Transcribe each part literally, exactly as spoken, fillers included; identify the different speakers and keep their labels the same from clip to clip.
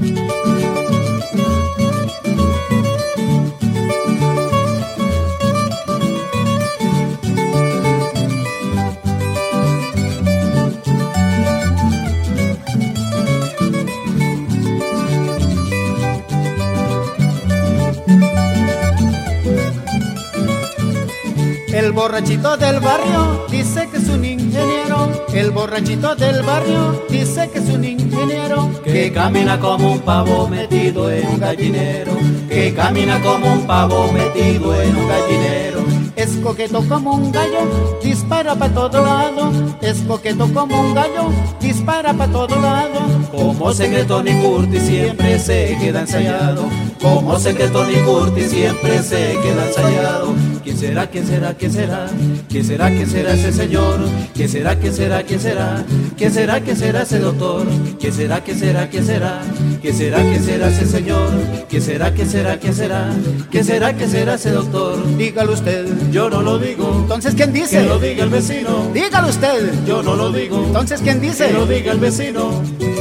Speaker 1: El borrachito del barrio dice que es un ingeniero. El borrachito del barrio dice que es un ingeniero.
Speaker 2: Que camina como un pavo metido en un gallinero. Que camina como un pavo metido en un gallinero.
Speaker 1: Es coqueto como un gallo, dispara pa' todo lado. Es coqueto como un gallo, dispara pa' todo lado.
Speaker 2: Como sé que Tony Curtis siempre se queda ensayado. Como sé que Tony Curtis siempre se queda ensayado. ¿Quién será, quién será, quién será? ¿Quién será, quién será ese señor? ¿Quién será, quién será, quién será? ¿Quién será, quién será ese doctor? ¿Quién será, quién será, quién será? ¿Quién será, quién será ese señor? ¿Quién será, quién será, quién será? ¿Quién será, quién será ese doctor?
Speaker 1: Dígalo usted.
Speaker 2: Yo no lo digo.
Speaker 1: Entonces, ¿quién dice?
Speaker 2: Que lo diga el vecino.
Speaker 1: Dígalo usted.
Speaker 2: Yo no lo digo.
Speaker 1: Entonces, ¿quién dice?
Speaker 2: Que lo diga el vecino.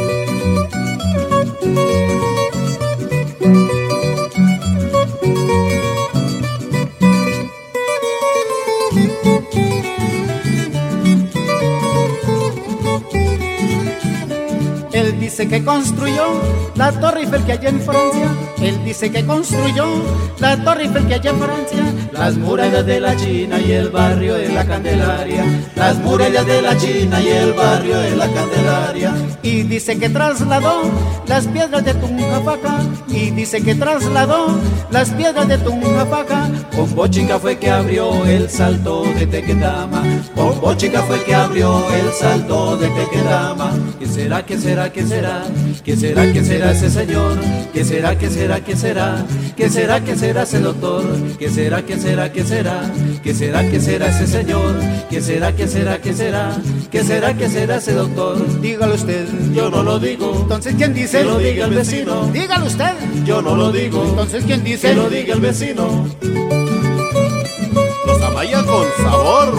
Speaker 1: Él dice que construyó la Torre Eiffel que hay en Francia. Él dice que construyó la Torre Eiffel que hay en Francia.
Speaker 2: Las murallas de la China y el barrio de la Candelaria. Las murallas de la China y el barrio de la Candelaria.
Speaker 1: Y dice que trasladó las piedras de Tunjapaca. Y dice que trasladó las piedras de Tunjapaca.
Speaker 2: Con Bochica fue que abrió el salto de Tequendama. Con Bochica fue que abrió el salto de Tequendama. ¿Qué será, qué será, qué será? ¿Qué será, qué será ese señor? ¿Qué será, qué será, qué será? ¿Qué será, qué será ese doctor? ¿Qué será, qué será, qué será? ¿Qué será, qué será ese señor? ¿Qué será, qué será, qué será? ¿Qué será, qué será ese doctor?
Speaker 1: Dígalo usted.
Speaker 2: Yo no lo digo.
Speaker 1: Entonces, ¿quién dice?
Speaker 2: Que lo diga el vecino.
Speaker 1: Dígalo usted.
Speaker 2: Yo no lo digo.
Speaker 1: Entonces, ¿quién dice?
Speaker 2: Que lo diga el vecino.
Speaker 3: Los Amaya con sabor.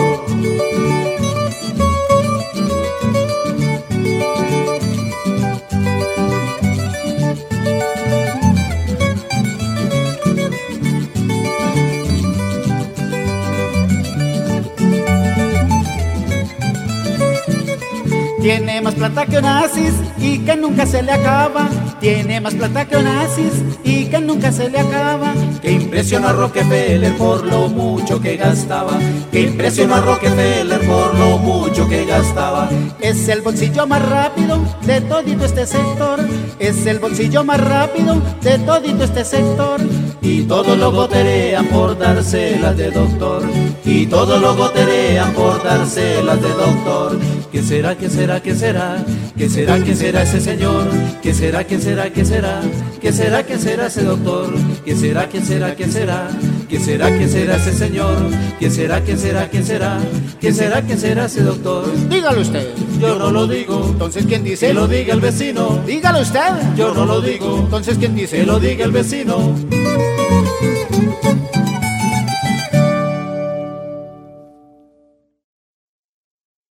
Speaker 1: Tiene más plata que Onassis y que nunca se le acaba. Tiene más plata que Onassis y que nunca se le acaba.
Speaker 2: Que impresionó a Rockefeller por lo mucho que gastaba. Que impresionó a Rockefeller por lo mucho que gastaba.
Speaker 1: Es el bolsillo más rápido de todito este sector. Es el bolsillo más rápido de todito este sector.
Speaker 2: Y todos lo goterean por dárselas de doctor. Y todos lo goterean por dárselas de doctor. ¿Qué será, qué será, qué será? ¿Qué será, qué será ese señor? ¿Qué será, qué será, qué será? ¿Qué será, qué será ese doctor? ¿Qué será, qué será, qué será? ¿Qué será, qué será ese señor? ¿Qué será, qué será, qué será? ¿Qué será, qué será ese doctor?
Speaker 1: Dígalo usted.
Speaker 2: Yo no lo digo.
Speaker 1: Entonces, ¿quién dice?
Speaker 2: Que lo diga el vecino.
Speaker 1: Dígalo usted.
Speaker 2: Yo no lo digo.
Speaker 1: Entonces, ¿quién dice?
Speaker 2: Que lo diga el vecino.